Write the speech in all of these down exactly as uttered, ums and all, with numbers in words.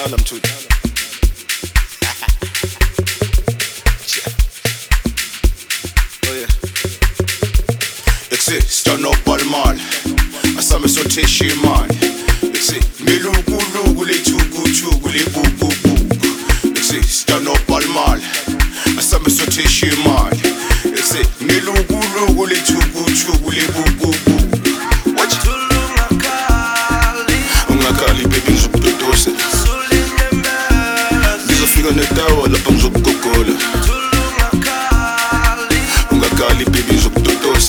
Tell them to. Oh yeah. Ik zie, staan op allemaal. Asame so teshi man. Ik zie, milugu lugu le chugu chugu le bu bu bu. Ik zie, staan op allemaal. Asame so teshi man. Ik zie, milugu lugu le chugu chugu le bu bu bu. What you do? Ungakali baby ngizokudodose. Ngizofika netawa lapha ngizokugogola. Ungakali baby ngizokudodose.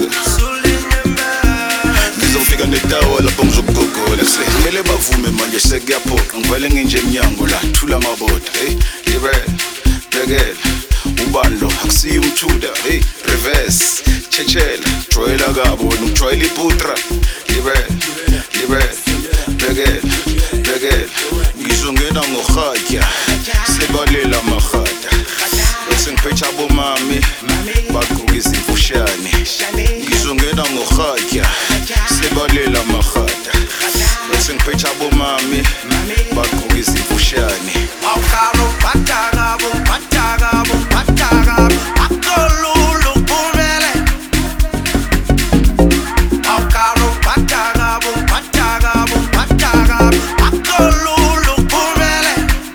Ngizofika netawa lapha ngizokugogola. Kumele bavume manje sekuyaphoqa. Ngivele nginje emnyango la thula maboda. Hey, libele, bhekela. Ubandlo akusiyo umthuda. Hey, reverse, chechela. Joyela kabo nokujoyela iputra. Libele, libele. Begel, begel, ngizongena ngorhatya, sebalela marhata. Bese ngiphetha bomami, bagqoka izimfushane. Ngizongena ngorhatya, sebalela marhata. Bese ngiphetha bomami, bagqoka izimfushane. Awukaro pataka, bo pataka, bo pataka. Akolulu kumele. Awukaro pataka, bo pataka, bo pataka. Akolulu kumele.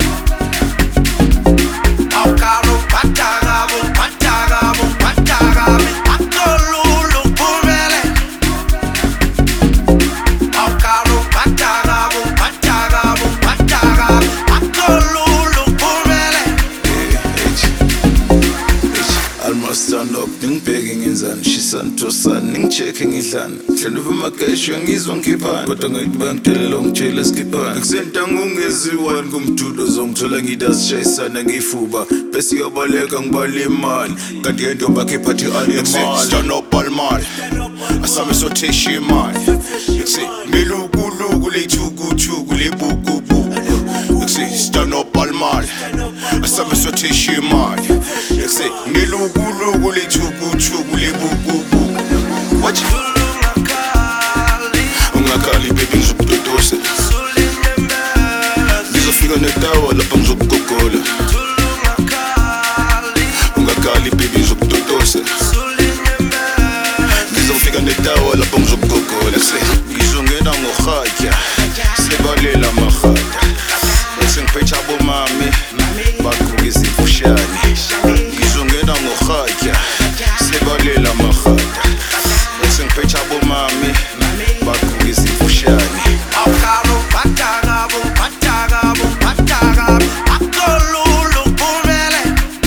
Awukaro pataka, bo pataka, bo pataka. Akolulu kumele. Awukaro pataka, bo pataka, bo pataka. Akolulu kumele. Almost stand up, ngibheke ngenzani, shisantosa, ngichecke ngidlana. Hlala umagesho ngizwa ngikhipana, kodwa ngathi bangitelela ngitshela esikhipana. Ngisentanga ungeziwani kumdudo zongithola ngidasishayisana ngifuba. Bese yabaleka ngibala imali, kanti yento bakhiphathi animal. Stand up almal, asame so teshi man. Yksi, milugu lugu le chugu chugu le bugu bugu. Yksi, stand up almal, asame so teshi man. Yksi, milugu lugu le chugu chugu le bugu bugu. What you do? Ungakali baby ngizokudodose. Ngizofika netawa lapha ngizokugogola. Ungakali baby ngizokudodose. Ngizofika netawa lapha ngizokugogola. Ngizongena ngorhatya, sebalela marhata. Bese ngiphetha bomami, bagqoka izimfushane. Ngizongena ngorhatya, sebalela marhata. Bese ngiphetha bomami, bagqoka izimfushane. Awukaro pataka, bo pataka, bo pataka. Akolulu kumele.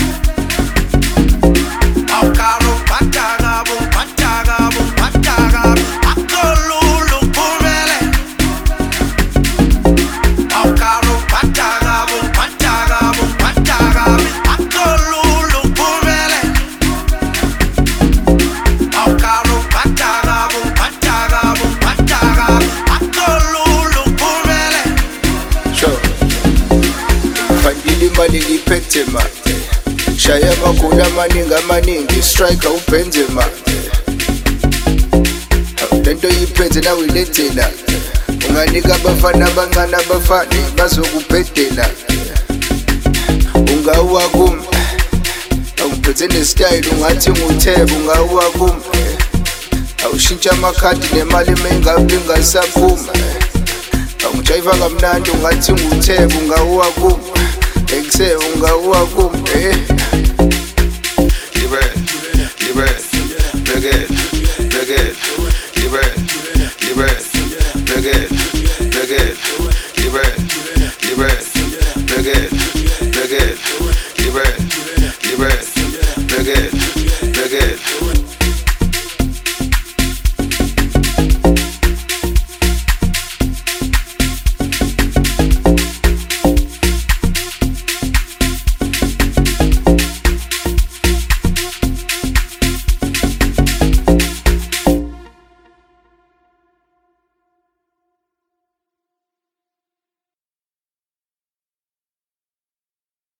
Awukaro pataka, bo pataka, bo pataka. Akolulu kumele. Awukaro pataka, bo pataka, bo pataka. Akolulu kumele. Awukaro pataka, bo pataka, bo pataka. Akolulu kumele. Sure. Fandile imali ngiphethe ma. Shaya amagoli amaningi amaningi, striker uBenzema. Lento yiphethe nawe ilethela. Unganika abafana abancane abafane bazokubhedela. Ungawuwa kum. Awuphethe nestyle ungathi nguthebe ungawuwa kum. Awushintsha amakhadi nemali mengabe ingasaphuma. Awujayiva kamnandi ungathi nguthebe ungawuwa kum. Ekuse ungawuwa kum. Eh. Libele, libele, begel, begel, libele, libele, begel, begel, libele, libele, begel, begel, libele, libele, begel.